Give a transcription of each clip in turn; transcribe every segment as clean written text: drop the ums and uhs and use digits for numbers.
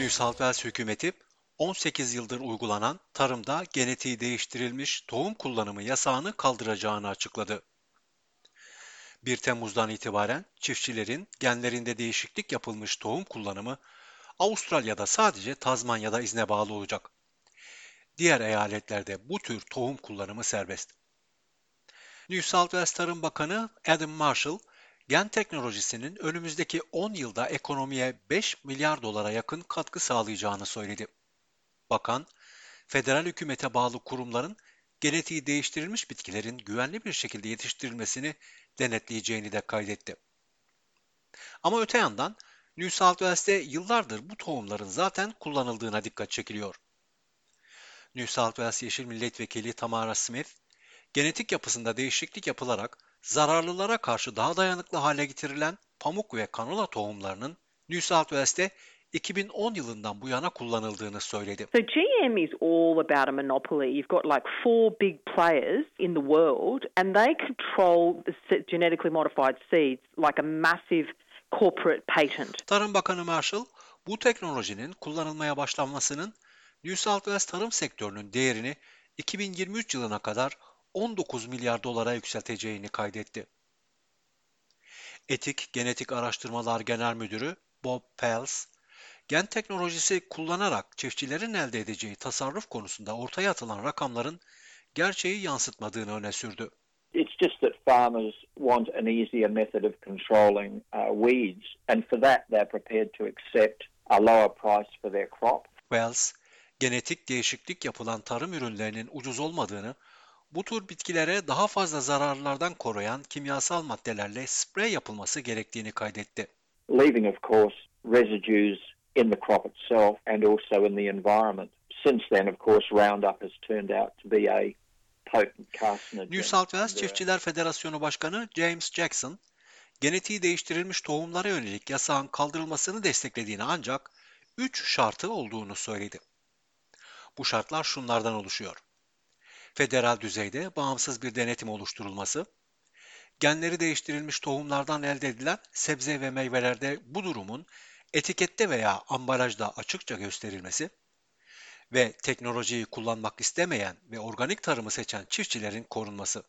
New South Wales hükümeti 18 yıldır uygulanan tarımda genetiği değiştirilmiş tohum kullanımı yasağını kaldıracağını açıkladı. 1 Temmuz'dan itibaren çiftçilerin genlerinde değişiklik yapılmış tohum kullanımı Avustralya'da sadece Tazmanya'da izne bağlı olacak. Diğer eyaletlerde bu tür tohum kullanımı serbest. New South Wales Tarım Bakanı Adam Marshall, gen teknolojisinin önümüzdeki 10 yılda ekonomiye 5 milyar dolara yakın katkı sağlayacağını söyledi. Bakan, federal hükümete bağlı kurumların genetiği değiştirilmiş bitkilerin güvenli bir şekilde yetiştirilmesini denetleyeceğini de kaydetti. Ama öte yandan New South Wales'te yıllardır bu tohumların zaten kullanıldığına dikkat çekiliyor. New South Wales Yeşil Milletvekili Tamara Smith, genetik yapısında değişiklik yapılarak zararlılara karşı daha dayanıklı hale getirilen pamuk ve kanola tohumlarının New South Wales'te 2010 yılından bu yana kullanıldığını söyledi. So GM is all about a monopoly. You've got like 4 big players in the world and they control the genetically modified seeds like a massive corporate patent. Tarım Bakanı Marshall, bu teknolojinin kullanılmaya başlanmasının New South Wales tarım sektörünün değerini 2023 yılına kadar 19 milyar dolara yükselteceğini kaydetti. Etik Genetik Araştırmalar Genel Müdürü Bob Pels, gen teknolojisi kullanarak çiftçilerin elde edeceği tasarruf konusunda ortaya atılan rakamların gerçeği yansıtmadığını öne sürdü. It's just that farmers want an easier method of controlling weeds, and for that they're prepared to accept a lower price for their crop. Wells, genetik değişiklik yapılan tarım ürünlerinin ucuz olmadığını, bu tür bitkilere daha fazla zararlardan koruyan kimyasal maddelerle sprey yapılması gerektiğini kaydetti. Leaving, of course, residues in the crop itself and also in the environment. Since then, of course, Roundup has turned out to be a potent carcinogen. New South Wales Çiftçiler Federasyonu Başkanı James Jackson, genetiği değiştirilmiş tohumlara yönelik yasağın kaldırılmasını desteklediğini ancak 3 şartı olduğunu söyledi. Bu şartlar şunlardan oluşuyor. Federal düzeyde bağımsız bir denetim oluşturulması, genleri değiştirilmiş tohumlardan elde edilen sebze ve meyvelerde bu durumun etikette veya ambalajda açıkça gösterilmesi ve teknolojiyi kullanmak istemeyen ve organik tarımı seçen çiftçilerin korunması.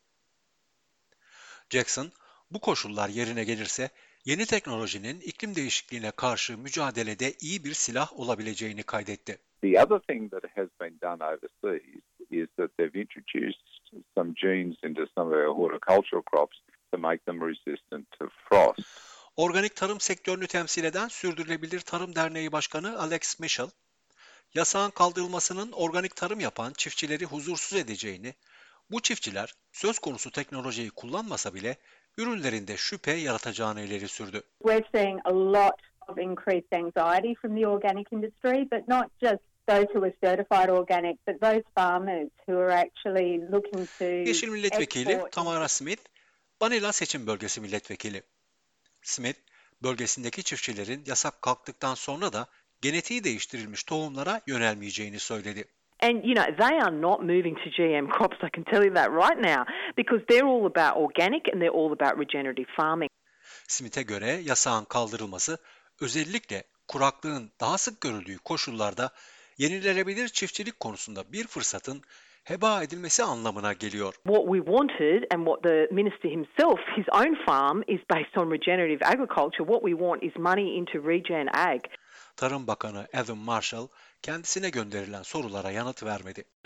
Jackson, bu koşullar yerine gelirse yeni teknolojinin iklim değişikliğine karşı mücadelede iyi bir silah olabileceğini kaydetti. The other thing that has been done overseas is that they've introduced some genes into some of our horticultural crops to make them resistant to frost. Organik tarım sektörünü temsil eden Sürdürülebilir Tarım Derneği Başkanı Alex Mitchell, yasağın kaldırılmasının organik tarım yapan çiftçileri huzursuz edeceğini, bu çiftçiler söz konusu teknolojiyi kullanmasa bile ürünlerinde şüphe yaratacağını ileri sürdü. We're seeing a lot of increased anxiety from the organic industry, but not just those who are certified organic, but those farmers who are actually looking to Yeşil Milletvekili export. Tamara Smith, Banila Seçim Bölgesi Milletvekili. Smith, bölgesindeki çiftçilerin yasak kalktıktan sonra da genetiği değiştirilmiş tohumlara yönelmeyeceğini söyledi. And, you know, they are not moving to GM crops, I can tell you that right now, because they're all about organic and they're all about regenerative farming. Smith'e göre yasağın kaldırılması özellikle kuraklığın daha sık görüldüğü koşullarda yenilenebilir çiftçilik konusunda bir fırsatın heba edilmesi anlamına geliyor. What we wanted and what the minister himself, his own farm is based on regenerative agriculture. What we want is money into regen ag. Tarım Bakanı Adam Marshall kendisine gönderilen sorulara yanıt vermedi.